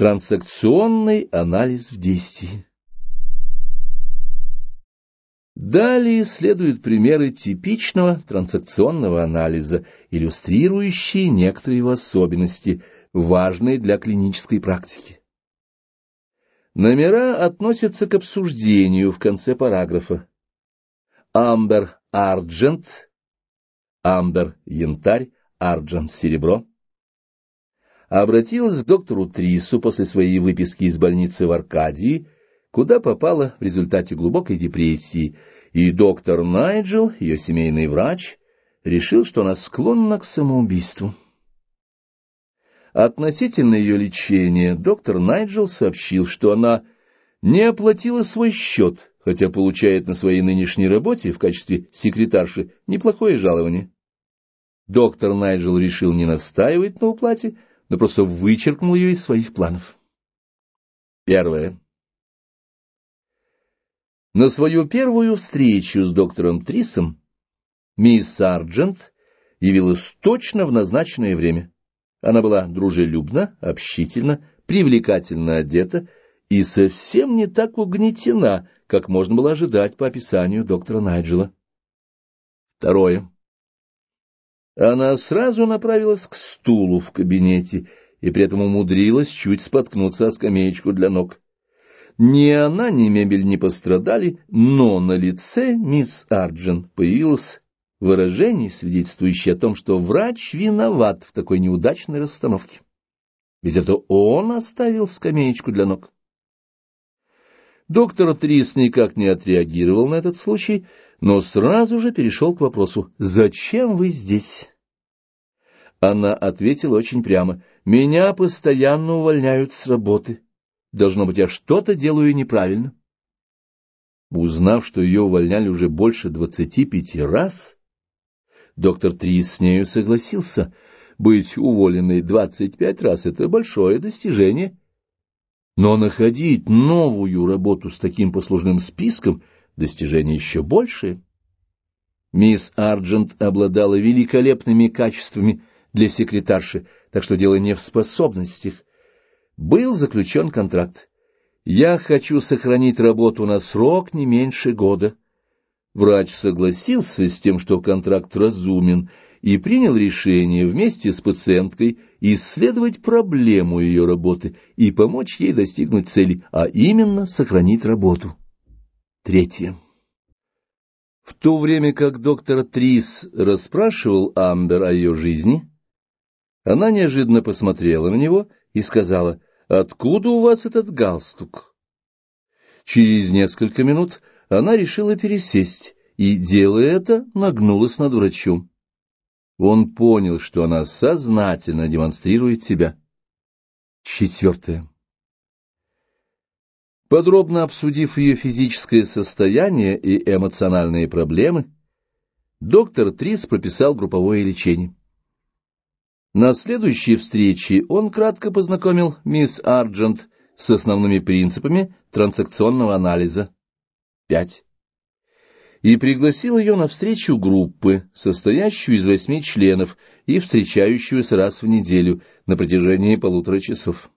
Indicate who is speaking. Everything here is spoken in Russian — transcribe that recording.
Speaker 1: Транзакционный анализ в действии. Далее следуют примеры типичного транзакционного анализа, иллюстрирующие некоторые его особенности, важные для клинической практики. Номера относятся к обсуждению в конце параграфа. Амбер – арджент, амбер – янтарь, арджент – серебро. Обратилась к доктору Трису после своей выписки из больницы в Аркадии, куда попала в результате глубокой депрессии, и доктор Найджел, ее семейный врач, решил, что она склонна к самоубийству. Относительно ее лечения доктор Найджел сообщил, что она не оплатила свой счет, хотя получает на своей нынешней работе в качестве секретарши неплохое жалование. Доктор Найджел решил не настаивать на уплате, но просто вычеркнул ее из своих планов. Первое. На свою первую встречу с доктором Трисом мисс Сарджент явилась точно в назначенное время. Она была дружелюбна, общительна, привлекательно одета и совсем не так угнетена, как можно было ожидать по описанию доктора Найджела. Второе. Она сразу направилась к стулу в кабинете и при этом умудрилась чуть споткнуться о скамеечку для ног. Ни она, ни мебель не пострадали, но на лице мисс Арджен появилось выражение, свидетельствующее о том, что врач виноват в такой неудачной расстановке. Ведь это он оставил скамеечку для ног. Доктор Трис никак не отреагировал на этот случай, но сразу же перешел к вопросу: «Зачем вы здесь?» Она ответила очень прямо: «Меня постоянно увольняют с работы. Должно быть, я что-то делаю неправильно». Узнав, что ее увольняли уже больше 25 раз, доктор Трис с нею согласился. Быть уволенной 25 раз — это большое достижение. Но находить новую работу с таким послужным списком — достижение еще большее. Мисс Арджент обладала великолепными качествами для секретарши, так что дело не в способностях. Был заключен контракт. «Я хочу сохранить работу на срок не меньше года». Врач согласился с тем, что контракт разумен, и принял решение вместе с пациенткой исследовать проблему ее работы и помочь ей достигнуть цели, а именно сохранить работу. Третье. В то время как доктор Трис расспрашивал Амбер о ее жизни, она неожиданно посмотрела на него и сказала: «Откуда у вас этот галстук?» Через несколько минут она решила пересесть и, делая это, нагнулась над врачом. Он понял, что она сознательно демонстрирует себя. Четвертое. Подробно обсудив ее физическое состояние и эмоциональные проблемы, доктор Трис прописал групповое лечение. На следующей встрече он кратко познакомил мисс Арджент с основными принципами транзакционного анализа 5 и пригласил ее на встречу группы, состоящую из 8 членов и встречающуюся раз в неделю на протяжении 1,5 часа.